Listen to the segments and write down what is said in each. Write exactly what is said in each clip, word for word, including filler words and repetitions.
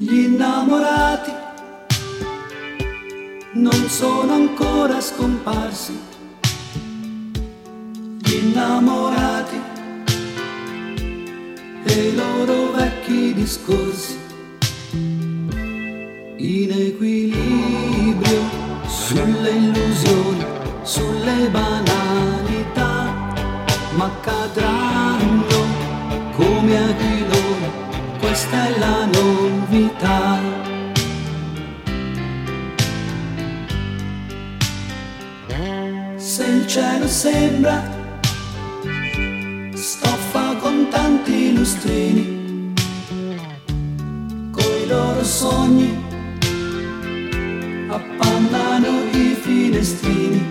Gli innamorati non sono ancora scomparsi, gli innamorati e i loro vecchi discorsi, in equilibrio sulle illusioni, sulle banalità, ma cadranno come aquiloni, questa è la novità. Se il cielo sembra stoffa con tanti lustrini, coi loro sogni appannano i finestrini,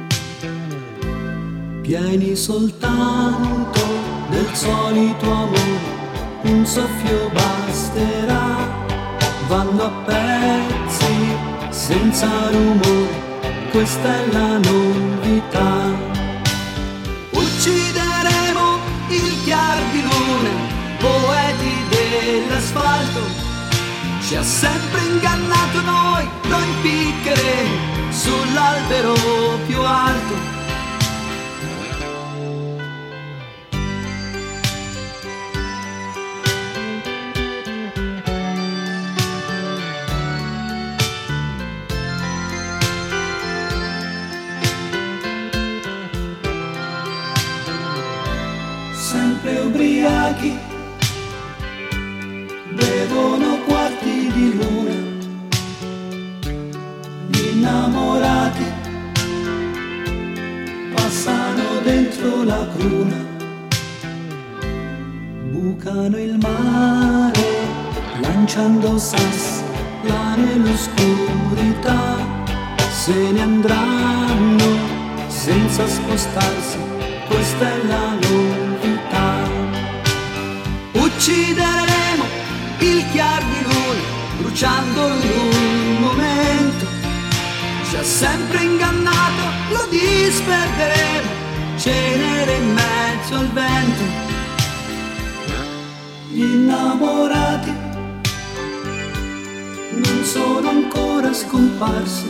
pieni soltanto del solito amore, un soffio basterà, vanno a pezzi senza rumore, questa è la novità. Uccideremo il chiar di luna, poeti dell'asfalto, ci ha sempre ingannato, noi lo impiccheremo sull'albero più alto. Sempre ubriachi, bevono quarti di luna, gli innamorati passano dentro la cruna, bucano il mare lanciando sassi là nell'oscurità, se ne andranno senza spostarsi, questa è la novità. Uccideremo il chiar di luna, bruciandolo in un momento, ci ha sempre ingannato, lo disperderemo, cenere in mezzo al vento. Gli innamorati non sono ancora scomparsi,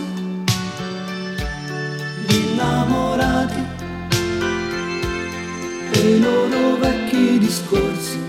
gli innamorati e i loro vecchi discorsi,